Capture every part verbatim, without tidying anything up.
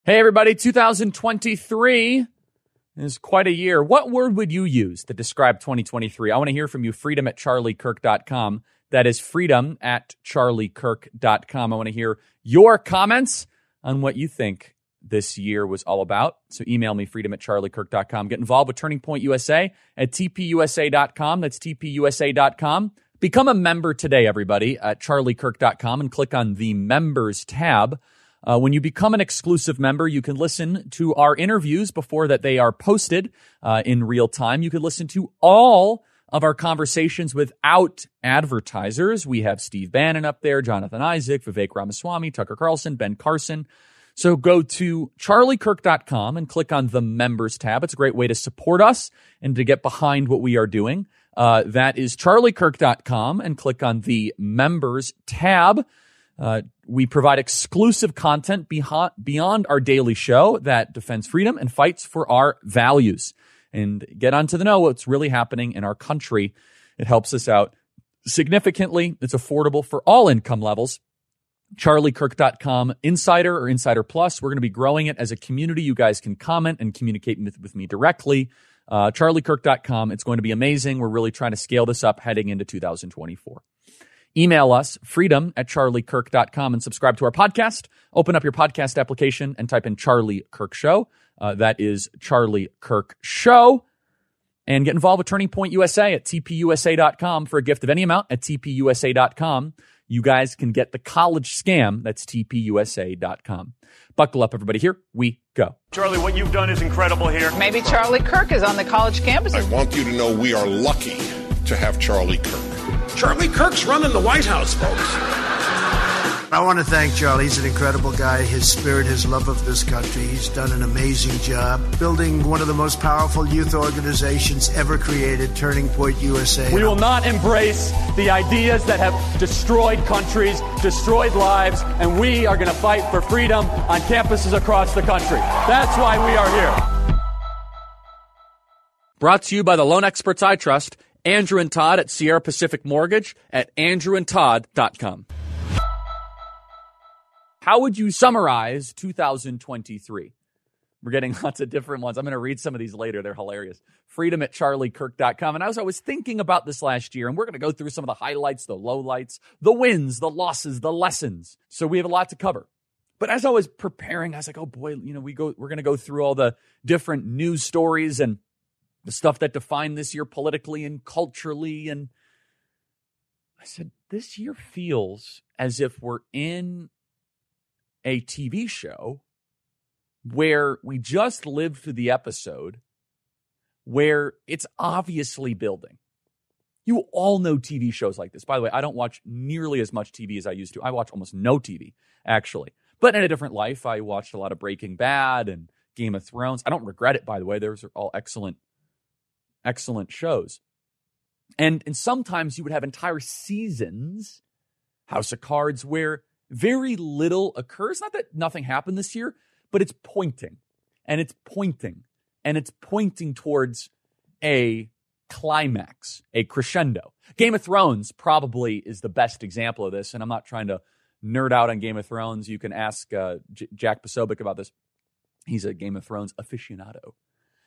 Hey, everybody, two thousand twenty-three is quite a year. What word would you use to describe twenty twenty-three? I want to hear from you, freedom at charlie kirk dot com. That is freedom at charlie kirk dot com. I want to hear your comments on what you think this year was all about. So email me, freedom at charlie kirk dot com. Get involved with Turning Point U S A at t p u s a dot com. That's t p u s a dot com. Become a member today, everybody, at charlie kirk dot com and click on the Members tab. Uh, when you become an exclusive member, you can listen to our interviews before that they are posted uh, in real time. You can listen to all of our conversations without advertisers. We have Steve Bannon up there, Jonathan Isaac, Vivek Ramaswamy, Tucker Carlson, Ben Carson. So go to charlie kirk dot com and click on the Members tab. It's a great way to support us and to get behind what we are doing. Uh, that is charlie kirk dot com and click on the Members tab. Uh, we provide exclusive content beyond, beyond our daily show that defends freedom and fights for our values. And get on to the know what's really happening in our country. It helps us out significantly. It's affordable for all income levels. charlie kirk dot com Insider or Insider Plus. We're going to be growing it as a community. You guys can comment and communicate with, with me directly. Uh, charlie kirk dot com. It's going to be amazing. We're really trying to scale this up heading into two thousand twenty-four. Email us, freedom at charlie kirk dot com, and subscribe to our podcast. Open up your podcast application and type in Charlie Kirk Show. Uh, that is Charlie Kirk Show. And get involved with Turning Point U S A at t p u s a dot com for a gift of any amount at t p u s a dot com. You guys can get the college scam. That's t p u s a dot com. Buckle up, everybody. Here we go. Charlie, what you've done is incredible here. Maybe Charlie Kirk is on the college campuses. I want you to know we are lucky to have Charlie Kirk. Charlie Kirk's running the White House, folks. I want to thank Charlie. He's an incredible guy. His spirit, his love of this country. He's done an amazing job building one of the most powerful youth organizations ever created, Turning Point U S A. We will not embrace the ideas that have destroyed countries, destroyed lives, and we are going to fight for freedom on campuses across the country. That's why we are here. Brought to you by the loan experts I trust, Andrew and Todd at Sierra Pacific Mortgage at andrew and todd dot com. How would you summarize two thousand twenty-three? We're getting lots of different ones. I'm going to read some of these later. They're hilarious. freedom at charlie kirk dot com. And I was, I was thinking about this last year, and we're going to go through some of the highlights, the lowlights, the wins, the losses, the lessons. So we have a lot to cover. But as I was preparing, I was like, oh boy, you know, we go, we're going to go through all the different news stories and the stuff that defined this year politically and culturally. And I said, this year feels as if we're in a T V show where we just lived through the episode where it's obviously building. You all know T V shows like this. By the way, I don't watch nearly as much T V as I used to. I watch almost no T V, actually. But in a different life, I watched a lot of Breaking Bad and Game of Thrones. I don't regret it, by the way. Those are all excellent Excellent shows. And, and sometimes you would have entire seasons, House of Cards, where very little occurs. Not that nothing happened this year, but it's pointing. And it's pointing. And it's pointing towards a climax, a crescendo. Game of Thrones probably is the best example of this. And I'm not trying to nerd out on Game of Thrones. You can ask uh, J- Jack Posobiec about this. He's a Game of Thrones aficionado.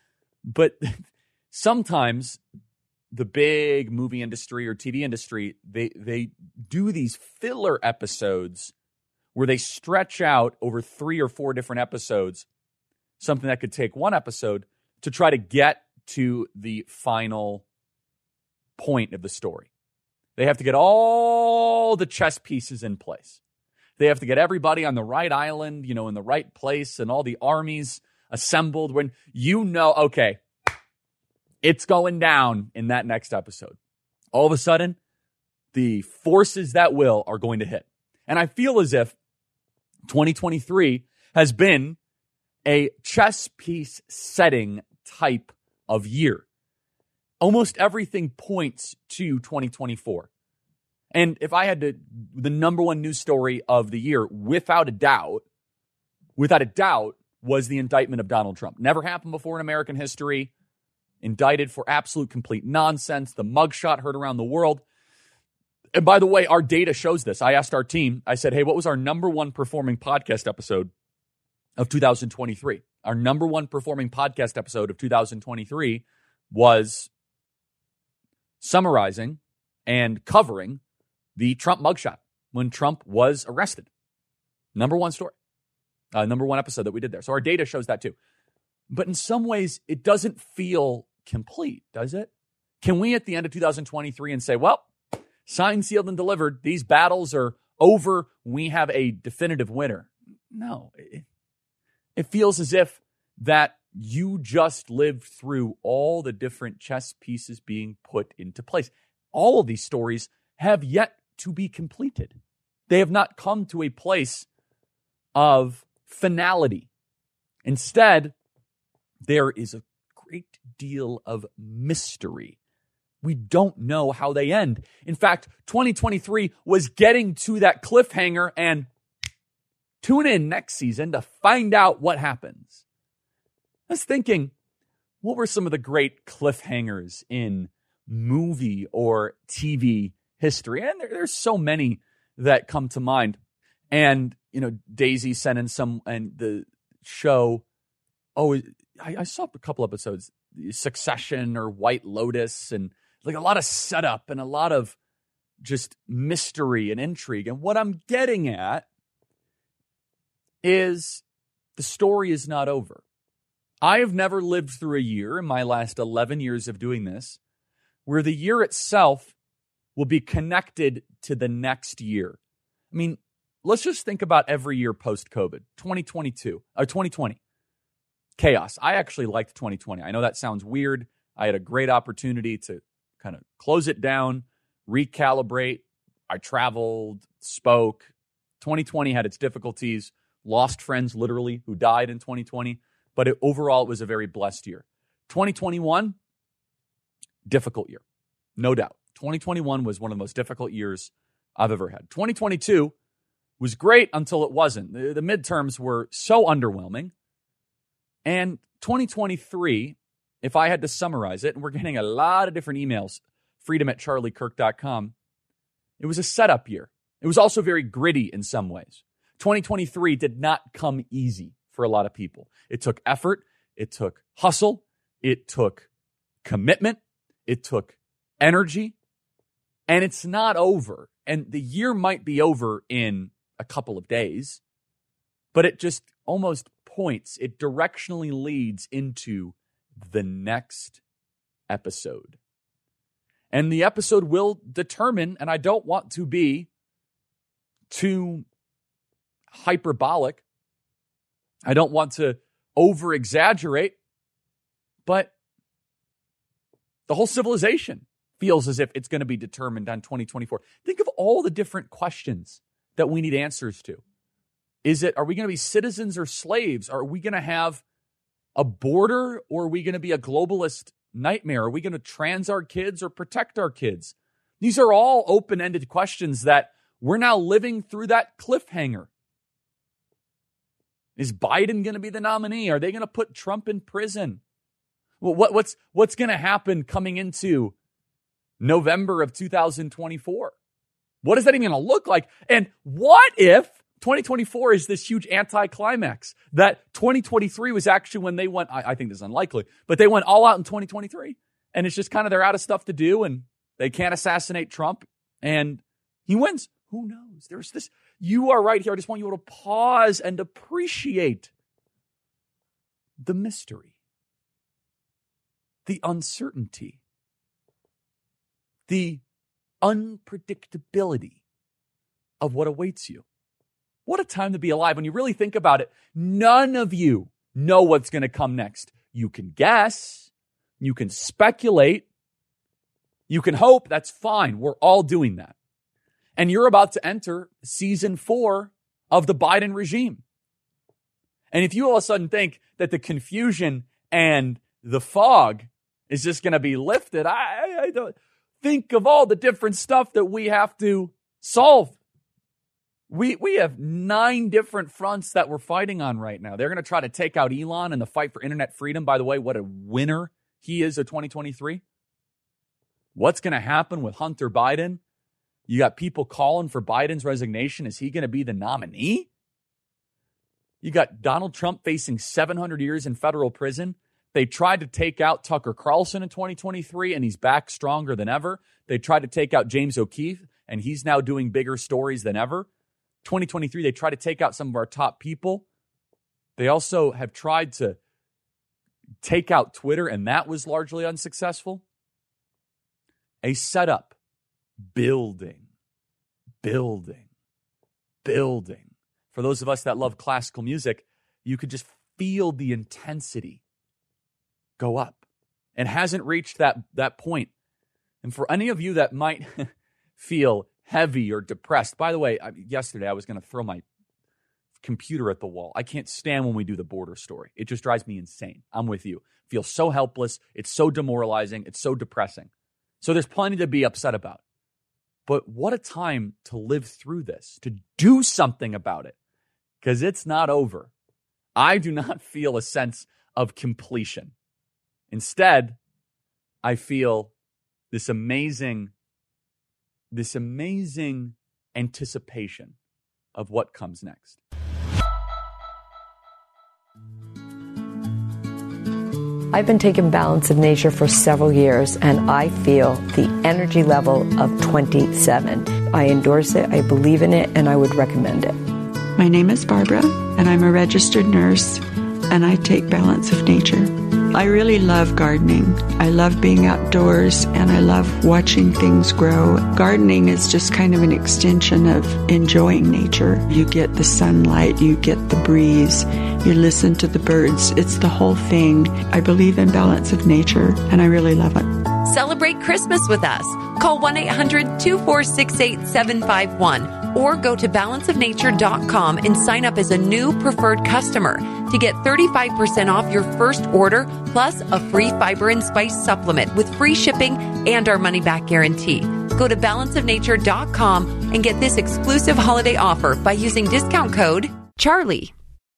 But sometimes the big movie industry or T V industry, they they do these filler episodes where they stretch out over three or four different episodes, something that could take one episode to try to get to the final point of the story. They have to get all the chess pieces in place. They have to get everybody on the right island, you know, in the right place, and all the armies assembled when you know, okay, it's going down in that next episode. All of a sudden, the forces that will are going to hit. And I feel as if twenty twenty-three has been a chess piece setting type of year. Almost everything points to twenty twenty-four. And if I had to, the number one news story of the year, without a doubt, without a doubt, was the indictment of Donald Trump. Never happened before in American history. Indicted for absolute complete nonsense. The mugshot heard around the world. And by the way, our data shows this. I asked our team, I said, hey, what was our number one performing podcast episode of two thousand twenty-three. Our number one performing podcast episode of two thousand twenty-three was summarizing and covering the Trump mugshot when Trump was arrested. Number one story. Uh, number one episode that we did there. So our data shows that too. But in some ways, it doesn't feel complete, does it? Can we at the end of two thousand twenty-three and say, well, signed, sealed, and delivered, these battles are over, we have a definitive winner? No. It, it feels as if that you just lived through all the different chess pieces being put into place. All of these stories have yet to be completed. They have not come to a place of finality. Instead, there is a great deal of mystery. We don't know how they end. In fact, twenty twenty-three was getting to that cliffhanger, and tune in next season to find out what happens. I was thinking, what were some of the great cliffhangers in movie or T V history? And there, there's so many that come to mind. And, you know, Daisy sent in some, and the show, oh, I, I saw a couple episodes, Succession or White Lotus, and like a lot of setup and a lot of just mystery and intrigue. And what I'm getting at is the story is not over. I have never lived through a year in my last eleven years of doing this where the year itself will be connected to the next year. I mean, let's just think about every year post-COVID, twenty twenty-two, or twenty twenty. Chaos. I actually liked twenty twenty. I know that sounds weird. I had a great opportunity to kind of close it down, recalibrate. I traveled, spoke. twenty twenty had its difficulties, lost friends literally who died in twenty twenty, but it, overall it was a very blessed year. twenty twenty-one, difficult year, no doubt. twenty twenty-one was one of the most difficult years I've ever had. twenty twenty-two was great until it wasn't. The, the midterms were so underwhelming. And twenty twenty-three, if I had to summarize it, and we're getting a lot of different emails, freedom at charlie kirk dot com, it was a setup year. It was also very gritty in some ways. twenty twenty-three did not come easy for a lot of people. It took effort. It took hustle. It took commitment. It took energy. And it's not over. And the year might be over in a couple of days, but it just almost points, it directionally leads into the next episode. And the episode will determine, and I don't want to be too hyperbolic. I don't want to over-exaggerate, but the whole civilization feels as if it's going to be determined on twenty twenty-four. Think of all the different questions that we need answers to. Is it, are we going to be citizens or slaves? Are we going to have a border, or are we going to be a globalist nightmare? Are we going to trans our kids or protect our kids? These are all open-ended questions that we're now living through that cliffhanger. Is Biden going to be the nominee? Are they going to put Trump in prison? Well, what, what's, what's going to happen coming into November of two thousand twenty-four? What is that even going to look like? And what if twenty twenty-four is this huge anticlimax? That twenty twenty-three was actually when they went, I, I think this is unlikely, but they went all out in twenty twenty-three. And it's just kind of they're out of stuff to do and they can't assassinate Trump and he wins. Who knows? There's this. You are right here. I just want you to pause and appreciate the mystery, the uncertainty, the unpredictability of what awaits you. What a time to be alive. When you really think about it, none of you know what's going to come next. You can guess, you can speculate, you can hope. That's fine. We're all doing that. And you're about to enter season four of the Biden regime. And if you all of a sudden think that the confusion and the fog is just going to be lifted, I, I don't think of all the different stuff that we have to solve. We we have nine different fronts that we're fighting on right now. They're going to try to take out Elon in the fight for internet freedom. By the way, what a winner he is of twenty twenty-three. What's going to happen with Hunter Biden? You got people calling for Biden's resignation. Is he going to be the nominee? You got Donald Trump facing seven hundred years in federal prison. They tried to take out Tucker Carlson in twenty twenty-three, and he's back stronger than ever. They tried to take out James O'Keefe, and he's now doing bigger stories than ever. twenty twenty-three, they tried to take out some of our top people. They also have tried to take out Twitter, and that was largely unsuccessful. A setup, building, building, building. For those of us that love classical music, you could just feel the intensity go up. It hasn't reached that, that point. And for any of you that might feel heavy or depressed, by the way, I, yesterday I was going to throw my computer at the wall. I can't stand when we do the border story. It just drives me insane. I'm with you. Feel so helpless. It's so demoralizing. It's so depressing. So there's plenty to be upset about. But what a time to live through this, to do something about it, because it's not over. I do not feel a sense of completion. Instead, I feel this amazing, this amazing anticipation of what comes next. I've been taking Balance of Nature for several years, and I feel the energy level of twenty-seven. I endorse it, I believe in it, and I would recommend it. My name is Barbara, and I'm a registered nurse, and I take Balance of Nature. I really love gardening. I love being outdoors, and I love watching things grow. Gardening is just kind of an extension of enjoying nature. You get the sunlight, you get the breeze, you listen to the birds. It's the whole thing. I believe in Balance of Nature, and I really love it. Celebrate Christmas with us. Call one eight hundred two four six eight seven five one or go to balance of nature dot com and sign up as a new preferred customer to get thirty-five percent off your first order plus a free fiber and spice supplement with free shipping and our money-back guarantee. Go to balance of nature dot com and get this exclusive holiday offer by using discount code Charlie.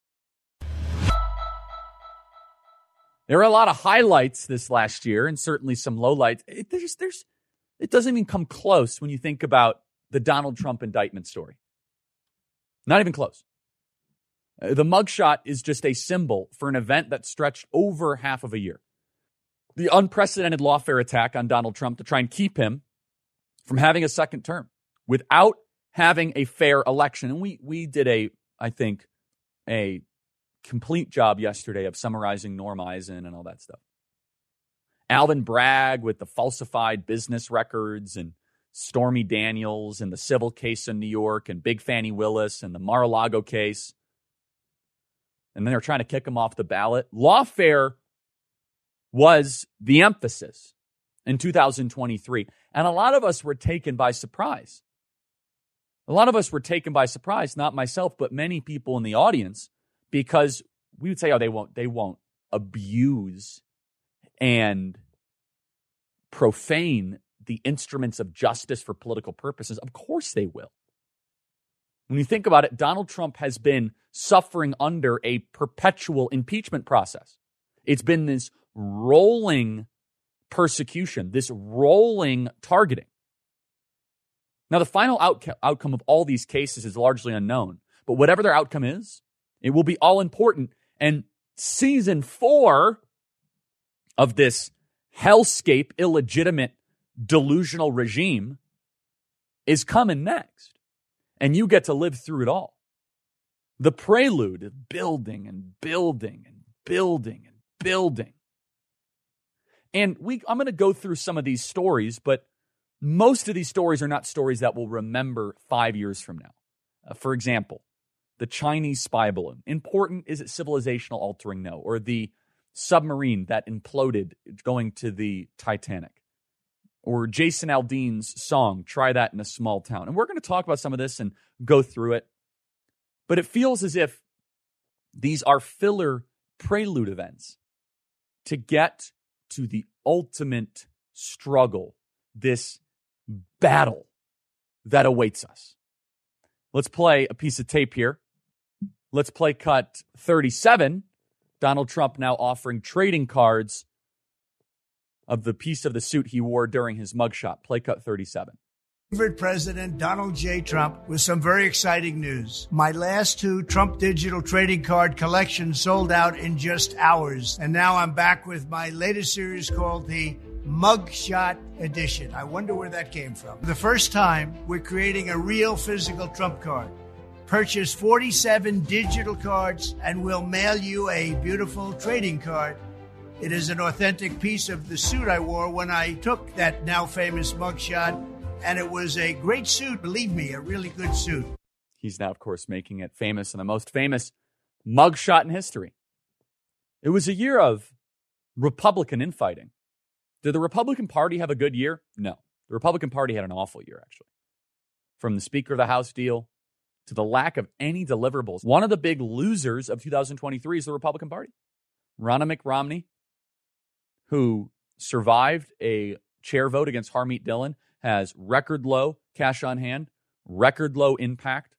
There are a lot of highlights this last year and certainly some lowlights. It, there's, there's, it doesn't even come close when you think about the Donald Trump indictment story. Not even close. Uh, the mugshot is just a symbol for an event that stretched over half of a year. The unprecedented lawfare attack on Donald Trump to try and keep him from having a second term without having a fair election. And we we did a, I think, a complete job yesterday of summarizing Norm Eisen and all that stuff. Alvin Bragg with the falsified business records and Stormy Daniels and the civil case in New York and Big Fannie Willis and the Mar-a-Lago case. And then they're trying to kick him off the ballot. Lawfare was the emphasis in two thousand twenty-three. And a lot of us were taken by surprise. A lot of us were taken by surprise, not myself, but many people in the audience, because we would say, oh, they won't, they won't abuse and profane the instruments of justice for political purposes. Of course they will. When you think about it, Donald Trump has been suffering under a perpetual impeachment process. It's been this rolling persecution, this rolling targeting. Now, the final out- outcome of all these cases is largely unknown, but whatever their outcome is, it will be all important. And season four of this hellscape, illegitimate, delusional regime is coming next. And you get to live through it all. The prelude of building and building and building and building. And we, I'm going to go through some of these stories, but most of these stories are not stories that we'll remember five years from now. Uh, for example, the Chinese spy balloon. Important? Is it civilizational altering? No. Or the submarine that imploded going to the Titanic. Or Jason Aldean's song, Try That in a Small Town. And we're going to talk about some of this and go through it. But it feels as if these are filler prelude events to get to the ultimate struggle, this battle that awaits us. Let's play a piece of tape here. Let's play cut thirty-seven. Donald Trump now offering trading cards of the piece of the suit he wore during his mugshot. Play cut thirty-seven. Favorite President Donald J. Trump with some very exciting news. My last two Trump digital trading card collections sold out in just hours. And now I'm back with my latest series called the Mugshot Edition. I wonder where that came from. For the first time, we're creating a real physical Trump card. Purchase forty-seven digital cards and we'll mail you a beautiful trading card. It is an authentic piece of the suit I wore when I took that now famous mugshot. And it was a great suit, believe me, a really good suit. He's now, of course, making it famous and the most famous mugshot in history. It was a year of Republican infighting. Did the Republican Party have a good year? No. The Republican Party had an awful year, actually. From the Speaker of the House deal to the lack of any deliverables. One of the big losers of two thousand twenty-three is the Republican Party. Ronna McRomney, who survived a chair vote against Harmeet Dillon, has record low cash on hand, record low impact.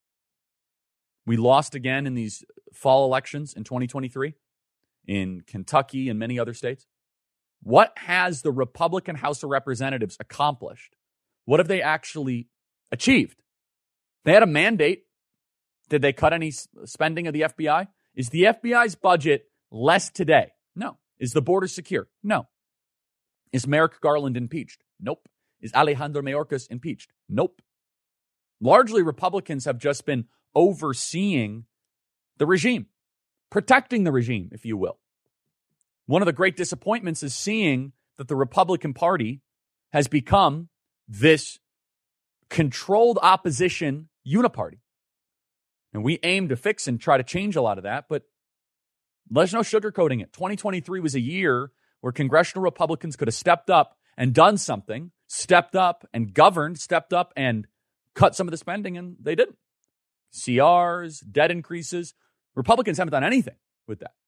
We lost again in these fall elections in twenty twenty-three in Kentucky and many other states. What has the Republican House of Representatives accomplished? What have they actually achieved? They had a mandate. Did they cut any spending of the F B I? Is the F B I's budget less today? No. Is the border secure? No. Is Merrick Garland impeached? Nope. Is Alejandro Mayorkas impeached? Nope. Largely, Republicans have just been overseeing the regime, protecting the regime, if you will. One of the great disappointments is seeing that the Republican Party has become this controlled opposition uniparty. And we aim to fix and try to change a lot of that, but there's no sugarcoating it. twenty twenty-three was a year where congressional Republicans could have stepped up and done something, stepped up and governed, stepped up and cut some of the spending, and they didn't. C Rs, debt increases. Republicans haven't done anything with that.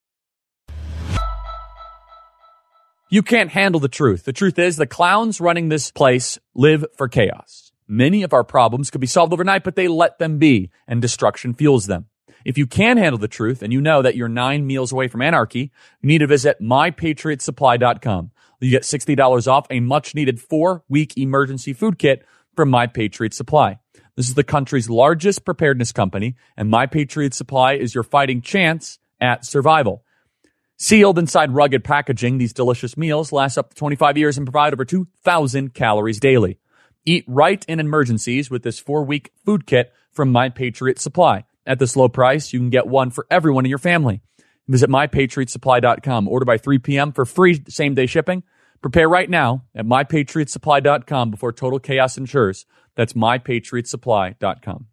You can't handle the truth. The truth is the clowns running this place live for chaos. Many of our problems could be solved overnight, but they let them be, and destruction fuels them. If you can handle the truth and you know that you're nine meals away from anarchy, you need to visit my patriot supply dot com. You get sixty dollars off a much-needed four-week emergency food kit from My Patriot Supply. This is the country's largest preparedness company, and My Patriot Supply is your fighting chance at survival. Sealed inside rugged packaging, these delicious meals last up to twenty-five years and provide over two thousand calories daily. Eat right in emergencies with this four-week food kit from My Patriot Supply. At this low price, you can get one for everyone in your family. Visit my patriot supply dot com. Order by three p.m. for free same-day shipping. Prepare right now at my patriot supply dot com before total chaos ensures. That's my patriot supply dot com.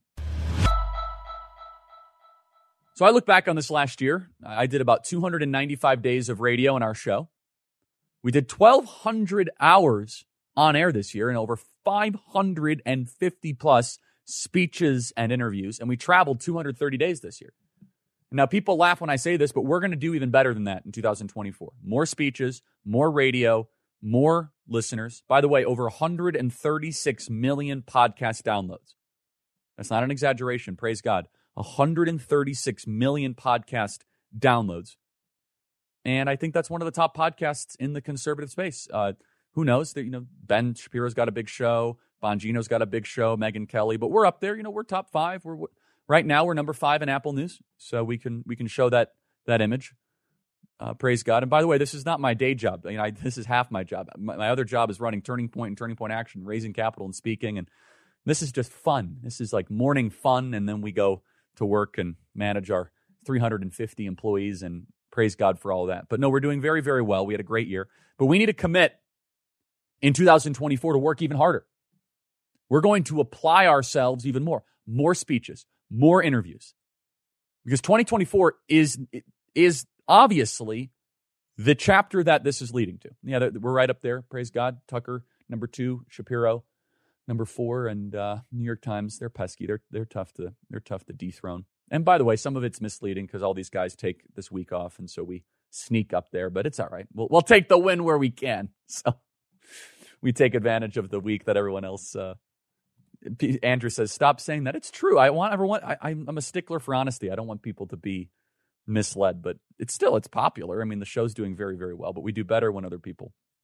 So I look back on this last year. I did about two hundred ninety-five days of radio in our show. We did twelve hundred hours on air this year and over five hundred fifty plus speeches and interviews, and we traveled two hundred thirty days this year. Now, people laugh when I say this, but we're going to do even better than that in two thousand twenty-four. More speeches, more radio, more listeners. By the way, over one hundred thirty-six million podcast downloads. That's not an exaggeration. Praise God. one hundred thirty-six million podcast downloads. And I think that's one of the top podcasts in the conservative space. Uh, who knows? That, you know, Ben Shapiro's got a big show. Bongino's got a big show. Megyn Kelly. But we're up there. You know, we're top five. We're right now we're number five in Apple News. So we can we can show that that image. Uh, praise God. And by the way, this is not my day job. I mean, I, this is half my job. My, my other job is running Turning Point and Turning Point Action, raising capital and speaking. And this is just fun. This is like morning fun. And then we go to work and manage our three hundred fifty employees, and praise God for all of that. But no, we're doing very, very well. We had a great year. But we need to commit in two thousand twenty-four to work even harder. We're going to apply ourselves even more. More speeches, more interviews. Because twenty twenty-four is is obviously the chapter that this is leading to. Yeah, we're right up there. Praise God. Tucker, number two. Shapiro, number four. And uh, New York Times, they're pesky. They're they're tough to they're tough to dethrone. And by the way, some of it's misleading because all these guys take this week off, and so we sneak up there. But it's all right. We'll we'll take the win where we can. So we take advantage of the week that everyone else. Uh, Andrew says, "Stop saying that." It's true. I want everyone. I, I'm a stickler for honesty. I don't want people to be misled, but it's still it's popular. I mean, the show's doing very, very well, but we do better when other people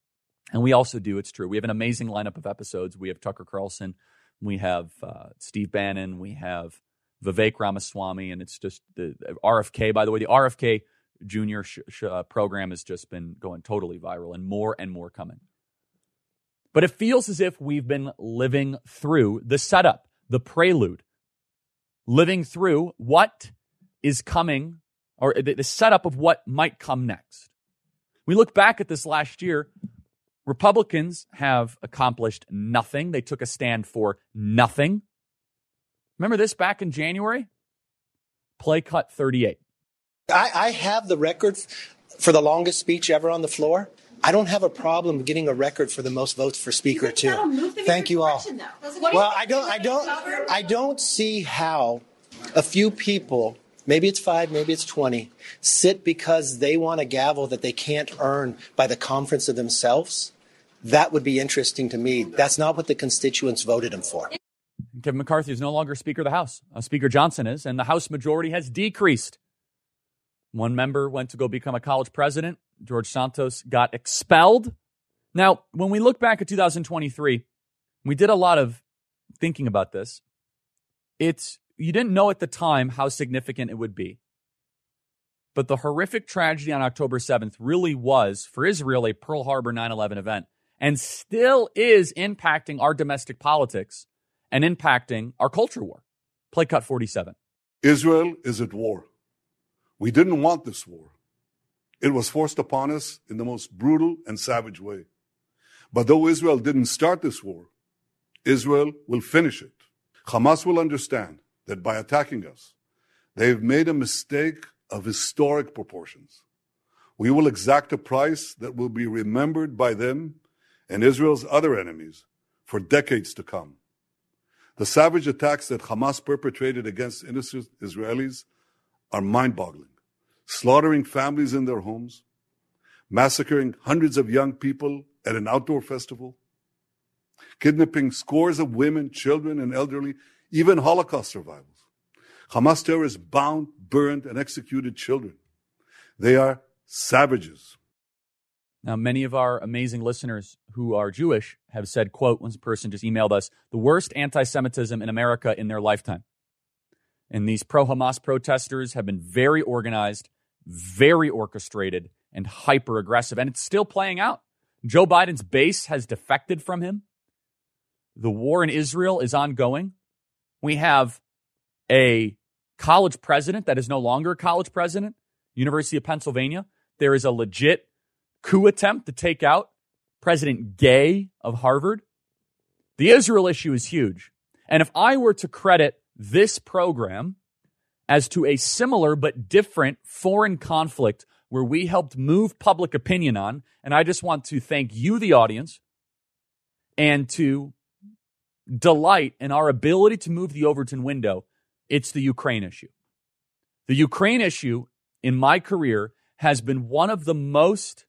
And we also do, it's true. We have an amazing lineup of episodes. We have Tucker Carlson. We have uh, Steve Bannon. We have Vivek Ramaswamy. And it's just the R F K, by the way. The R F K Junior sh- sh- uh, program has just been going totally viral, and more and more coming. But it feels as if we've been living through the setup, the prelude, living through what is coming, or the, the setup of what might come next. We look back at this last year. Republicans have accomplished nothing. They took a stand for nothing. Remember this back in January? Play cut thirty-eight. I, I have the record for the longest speech ever on the floor. I don't have a problem getting a record for the most votes for speaker too. Thank you all. Well, I don't, I don't, I don't see how a few people, maybe it's five, maybe it's twenty, sit because they want a gavel that they can't earn by the conference of themselves. That would be interesting to me. That's not what the constituents voted him for. Kevin McCarthy is no longer Speaker of the House. Uh, Speaker Johnson is, and the House majority has decreased. One member went to go become a college president. George Santos got expelled. Now, when we look back at two thousand twenty-three, we did a lot of thinking about this. It's, you didn't know at the time how significant it would be. But the horrific tragedy on October seventh really was, for Israel, a Pearl Harbor nine eleven event, and still is impacting our domestic politics and impacting our culture war. Play cut forty-seven. Israel is at war. We didn't want this war. It was forced upon us in the most brutal and savage way. But though Israel didn't start this war, Israel will finish it. Hamas will understand that by attacking us, they've made a mistake of historic proportions. We will exact a price that will be remembered by them and Israel's other enemies for decades to come. The savage attacks that Hamas perpetrated against innocent Israelis are mind-boggling, slaughtering families in their homes, massacring hundreds of young people at an outdoor festival, kidnapping scores of women, children, and elderly, even Holocaust survivors. Hamas terrorists bound, burned, and executed children. They are savages. Now, many of our amazing listeners who are Jewish have said, quote, one person just emailed us, the worst anti-Semitism in America in their lifetime. And these pro-Hamas protesters have been very organized, very orchestrated, and hyper-aggressive. And it's still playing out. Joe Biden's base has defected from him. The war in Israel is ongoing. We have a college president that is no longer a college president, University of Pennsylvania. There is a legit coup attempt to take out President Gay of Harvard. The Israel issue is huge. And if I were to credit this program as to a similar but different foreign conflict where we helped move public opinion on, and I just want to thank you, the audience, and to delight in our ability to move the Overton window, it's the Ukraine issue. The Ukraine issue in my career has been one of the most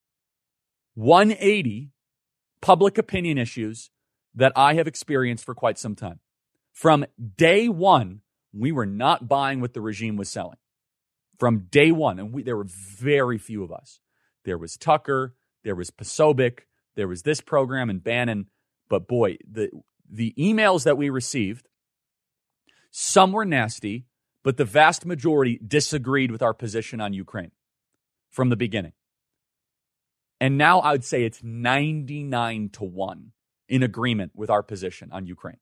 one eighty public opinion issues that I have experienced for quite some time. From day one, we were not buying what the regime was selling. From day one, and we, there were very few of us. There was Tucker, there was Posobiec, there was this program and Bannon. But boy, the the emails that we received, some were nasty, but the vast majority disagreed with our position on Ukraine from the beginning. And now I would say it's ninety-nine to one in agreement with our position on Ukraine.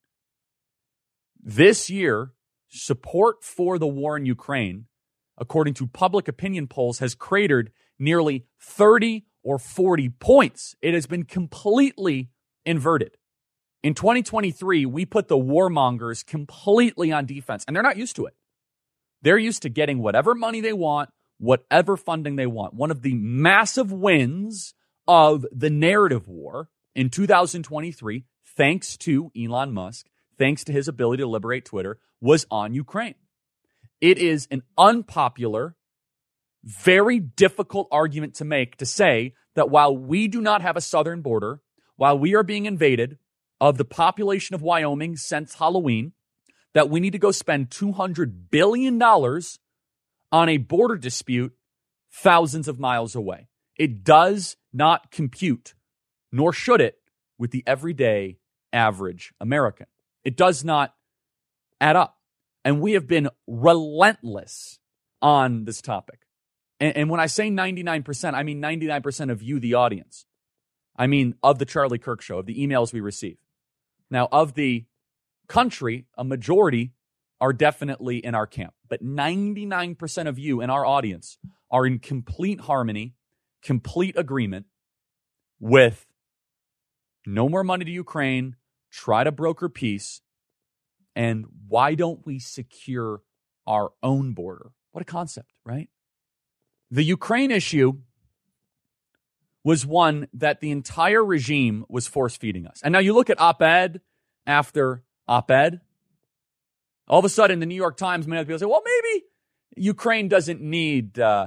This year, support for the war in Ukraine, according to public opinion polls, has cratered nearly thirty or forty points. It has been completely inverted. In twenty twenty-three, we put the warmongers completely on defense, and they're not used to it. They're used to getting whatever money they want, whatever funding they want. One of the massive wins of the narrative war in two thousand twenty-three, thanks to Elon Musk, thanks to his ability to liberate Twitter, was on Ukraine. It is an unpopular, very difficult argument to make to say that while we do not have a southern border, while we are being invaded of the population of Wyoming since Halloween, that we need to go spend two hundred billion dollars on a border dispute thousands of miles away. It does not compute, nor should it with the everyday average American. It does not add up. And we have been relentless on this topic. And, and when I say ninety-nine percent, I mean ninety-nine percent of you, the audience. I mean of the Charlie Kirk Show, of the emails we receive. Now, of the country, a majority are definitely in our camp. But ninety-nine percent of you in our audience are in complete harmony, complete agreement with no more money to Ukraine, try to broker peace, and why don't we secure our own border? What a concept, right? The Ukraine issue was one that the entire regime was force-feeding us. And now you look at op-ed after op-ed. All of a sudden, the New York Times, many other people say, well, maybe Ukraine doesn't need uh,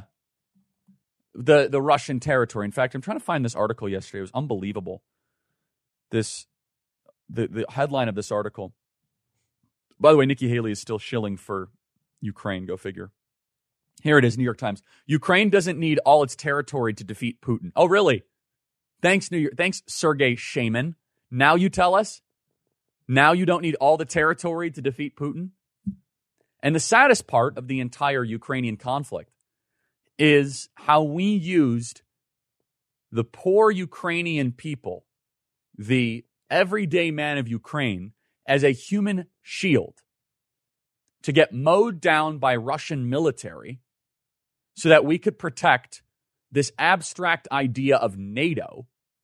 the, the Russian territory. In fact, I'm trying to find this article yesterday. It was unbelievable. This the, the headline of this article. By the way, Nikki Haley is still shilling for Ukraine. Go figure. Here it is, New York Times. Ukraine doesn't need all its territory to defeat Putin. Oh, really? Thanks, New York. Thanks, Sergei Shaman. Now you tell us? Now you don't need all the territory to defeat Putin? And the saddest part of the entire Ukrainian conflict is how we used the poor Ukrainian people, the everyday man of Ukraine, as a human shield to get mowed down by Russian military so that we could protect this abstract idea of NATO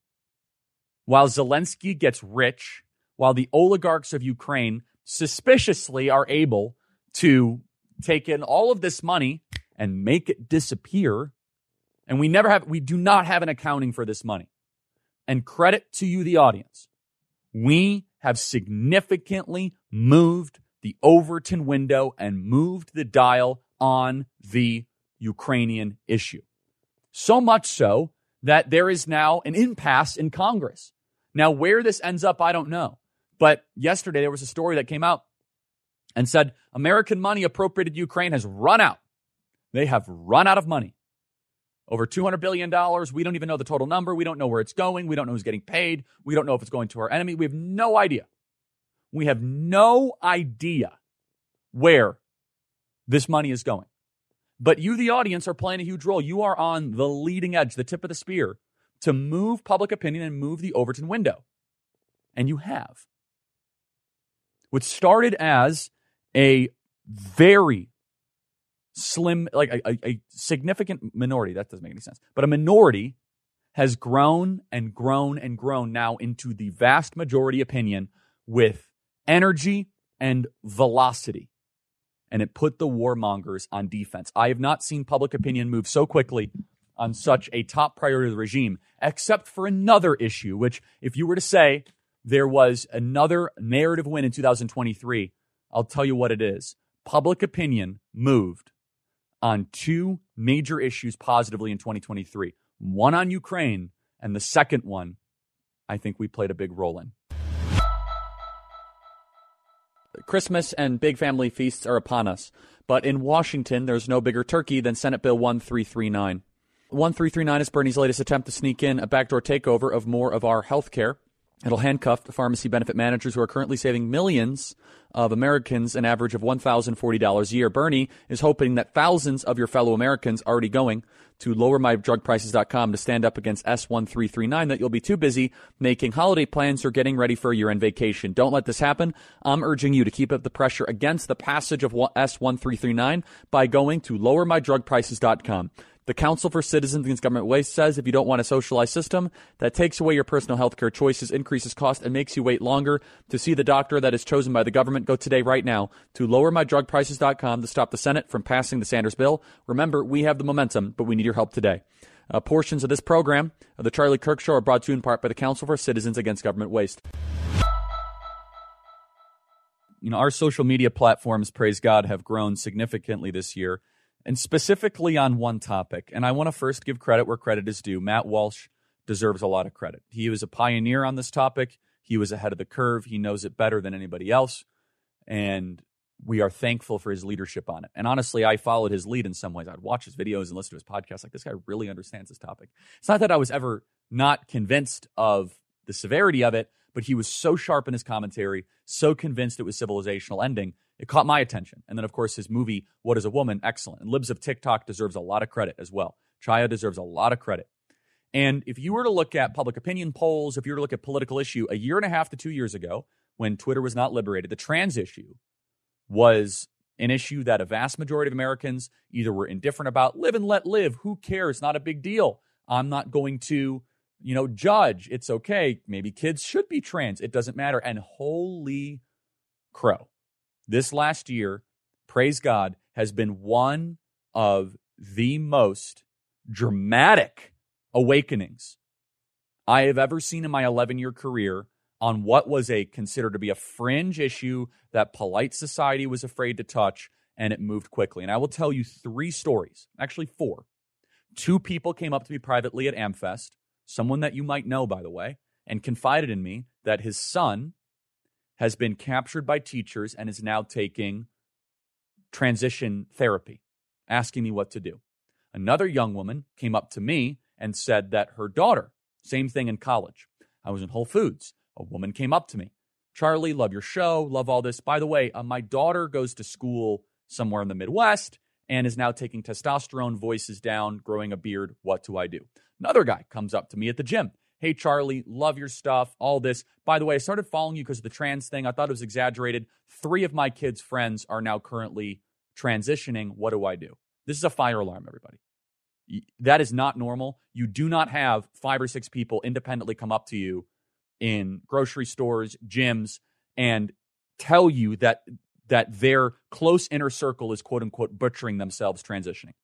while Zelensky gets rich, while the oligarchs of Ukraine suspiciously are able to take in all of this money and make it disappear. And we never have, we do not have an accounting for this money. And credit to you, the audience. We have significantly moved the Overton window and moved the dial on the Ukrainian issue. So much so that there is now an impasse in Congress. Now, where this ends up, I don't know. But yesterday there was a story that came out and said American money appropriated to Ukraine has run out. They have run out of money. Over two hundred billion dollars. We don't even know the total number. We don't know where it's going. We don't know who's getting paid. We don't know if it's going to our enemy. We have no idea. We have no idea where this money is going. But you, the audience, are playing a huge role. You are on the leading edge, the tip of the spear, to move public opinion and move the Overton window. And you have. What started as a very slim, like a, a, a significant minority, that doesn't make any sense, but a minority has grown and grown and grown now into the vast majority opinion with energy and velocity. And it put the warmongers on defense. I have not seen public opinion move so quickly on such a top priority of the regime, except for another issue, which if you were to say there was another narrative win in two thousand twenty-three, I'll tell you what it is. Public opinion moved on two major issues positively in twenty twenty-three. One on Ukraine, and the second one, I think we played a big role in. Christmas and big family feasts are upon us, but in Washington, there's no bigger turkey than Senate Bill one three three nine. one three three nine is Bernie's latest attempt to sneak in a backdoor takeover of more of our health care. It'll handcuff the pharmacy benefit managers who are currently saving millions of Americans an average of one thousand forty dollars a year. Bernie is hoping that thousands of your fellow Americans already going to lower my drug prices dot com to stand up against S one three three nine that you'll be too busy making holiday plans or getting ready for a year-end vacation. Don't let this happen. I'm urging you to keep up the pressure against the passage of S one three three nine by going to lower my drug prices dot com. The Council for Citizens Against Government Waste says if you don't want a socialized system that takes away your personal health care choices, increases cost, and makes you wait longer to see the doctor that is chosen by the government, go today right now to lower my drug prices dot com to stop the Senate from passing the Sanders bill. Remember, we have the momentum, but we need your help today. Uh, portions of this program of the Charlie Kirk Show are brought to you in part by the Council for Citizens Against Government Waste. You know, our social media platforms, praise God, have grown significantly this year. And specifically on one topic, and I want to first give credit where credit is due. Matt Walsh deserves a lot of credit. He was a pioneer on this topic. He was ahead of the curve. He knows it better than anybody else. And we are thankful for his leadership on it. And honestly, I followed his lead in some ways. I'd watch his videos and listen to his podcast. Like, this guy really understands this topic. It's not that I was ever not convinced of the severity of it, but he was so sharp in his commentary, so convinced it was civilizational ending, it caught my attention. And then, of course, his movie, What is a Woman? Excellent. And Libs of TikTok deserves a lot of credit as well. Chaya deserves a lot of credit. And if you were to look at public opinion polls, if you were to look at political issue, a year and a half to two years ago, when Twitter was not liberated, the trans issue was an issue that a vast majority of Americans either were indifferent about. Live and let live. Who cares? Not a big deal. I'm not going to, you know, judge. It's okay. Maybe kids should be trans. It doesn't matter. And holy crow, this last year, praise God, has been one of the most dramatic awakenings I have ever seen in my eleven-year career on what was a considered to be a fringe issue that polite society was afraid to touch, and it moved quickly. And I will tell you three stories, actually four. Two people came up to me privately at AmFest, someone that you might know, by the way, and confided in me that his son has been captured by teachers and is now taking transition therapy, asking me what to do. Another young woman came up to me and said that her daughter, same thing in college. I was in Whole Foods. A woman came up to me. Charlie, love your show, love all this. By the way, uh, my daughter goes to school somewhere in the Midwest and is now taking testosterone, voice is down, growing a beard. What do I do? Another guy comes up to me at the gym. Hey, Charlie, love your stuff, all this. By the way, I started following you because of the trans thing. I thought it was exaggerated. Three of my kids' friends are now currently transitioning. What do I do? This is a fire alarm, everybody. That is not normal. You do not have five or six people independently come up to you in grocery stores, gyms, and tell you that that their close inner circle is, quote unquote, butchering themselves transitioning.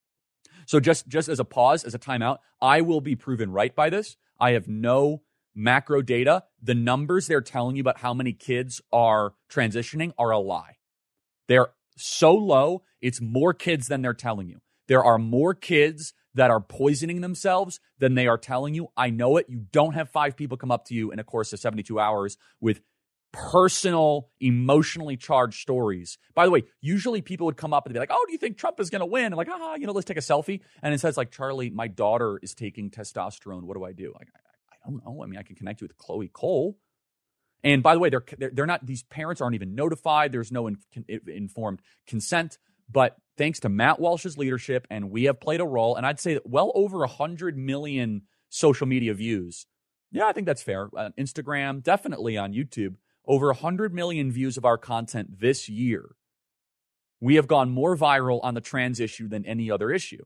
So just, just as a pause, as a timeout, I will be proven right by this. I have no macro data. The numbers they're telling you about how many kids are transitioning are a lie. They're so low, it's more kids than they're telling you. There are more kids that are poisoning themselves than they are telling you. I know it. You don't have five people come up to you in a course of seventy-two hours with personal, emotionally charged stories. By the way, usually people would come up and be like, oh, do you think Trump is going to win? And like, ah, you know, let's take a selfie. And it says like, Charlie, my daughter is taking testosterone. What do I do? Like, I, I don't know. I mean, I can connect you with Chloe Cole. And by the way, they're, they're, they're not, these parents aren't even notified. There's no in, informed consent. But thanks to Matt Walsh's leadership, and we have played a role, and I'd say that well over one hundred million social media views. Yeah, I think that's fair. On Instagram, definitely on YouTube. Over one hundred million views of our content this year. We have gone more viral on the trans issue than any other issue.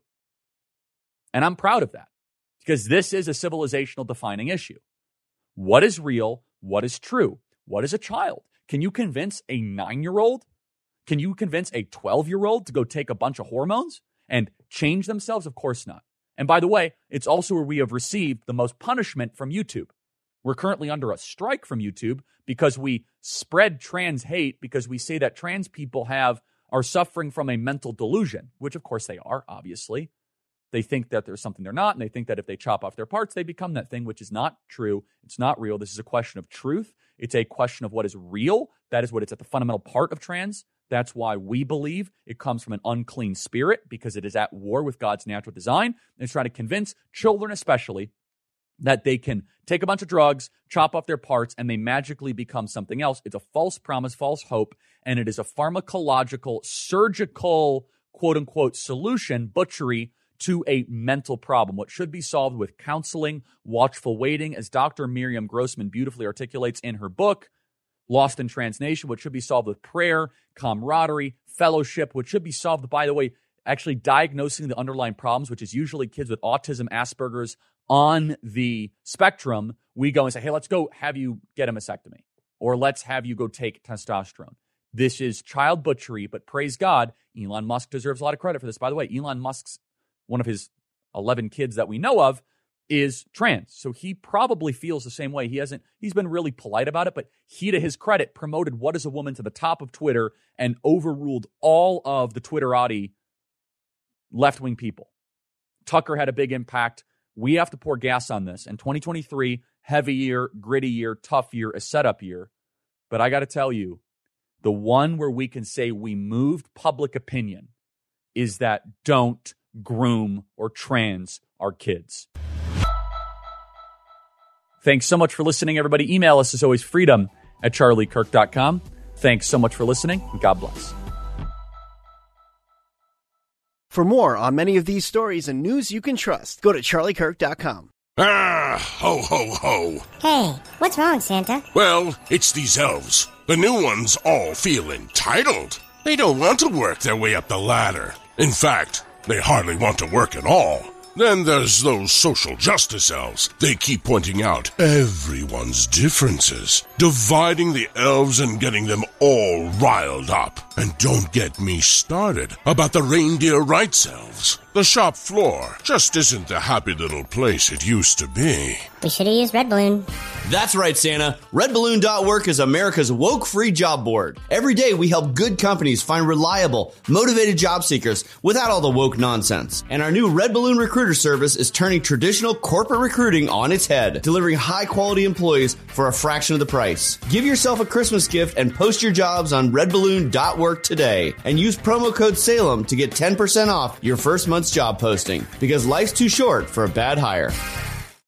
And I'm proud of that because this is a civilizational defining issue. What is real? What is true? What is a child? Can you convince a nine-year-old? Can you convince a twelve-year-old to go take a bunch of hormones and change themselves? Of course not. And by the way, it's also where we have received the most punishment from YouTube. We're currently under a strike from YouTube because we spread trans hate because we say that trans people have are suffering from a mental delusion, which of course they are, obviously. They think that there's something they're not, and they think that if they chop off their parts, they become that thing, which is not true. It's not real. This is a question of truth. It's a question of what is real. That is what it's at the fundamental part of trans. That's why we believe it comes from an unclean spirit because it is at war with God's natural design. And it's trying to convince children especially that they can take a bunch of drugs, chop off their parts, and they magically become something else. It's a false promise, false hope, and it is a pharmacological, surgical, quote-unquote, solution, butchery, to a mental problem. What should be solved with counseling, watchful waiting, as Doctor Miriam Grossman beautifully articulates in her book, Lost in Transnation, what should be solved with prayer, camaraderie, fellowship, what should be solved, by the way, actually diagnosing the underlying problems, which is usually kids with autism, Asperger's, on the spectrum. We go and say, hey, let's go have you get a mastectomy, or let's have you go take testosterone. This is child butchery, but praise God, Elon Musk deserves a lot of credit for this. By the way, Elon Musk's, one of his eleven kids that we know of, is trans. So he probably feels the same way. He hasn't, he's been really polite about it, but he, to his credit, promoted What is a Woman to the top of Twitter and overruled all of the Twitterati left-wing people. Tucker had a big impact. We have to pour gas on this. And twenty twenty-three, heavy year, gritty year, tough year, a setup year. But I got to tell you, the one where we can say we moved public opinion, is that don't groom or trans our kids. Thanks so much for listening, everybody. Email us as always, freedom at charlie kirk dot com. Thanks so much for listening, and God bless. For more on many of these stories and news you can trust, go to charlie kirk dot com. Ah, ho, ho, ho. Hey, what's wrong, Santa? Well, it's these elves. The new ones all feel entitled. They don't want to work their way up the ladder. In fact, they hardly want to work at all. Then there's those social justice elves. They keep pointing out everyone's differences, dividing the elves and getting them all riled up. And don't get me started about the reindeer rights elves. The shop floor just isn't the happy little place it used to be. We should have used Red Balloon. That's right, Santa. red balloon dot work is America's woke-free job board. Every day we help good companies find reliable, motivated job seekers without all the woke nonsense. And our new Red Balloon recruiter service is turning traditional corporate recruiting on its head, delivering high-quality employees for a fraction of the price. Give yourself a Christmas gift and post your jobs on red balloon dot work today. And use promo code Salem to get ten percent off your first month's job posting, because life's too short for a bad hire.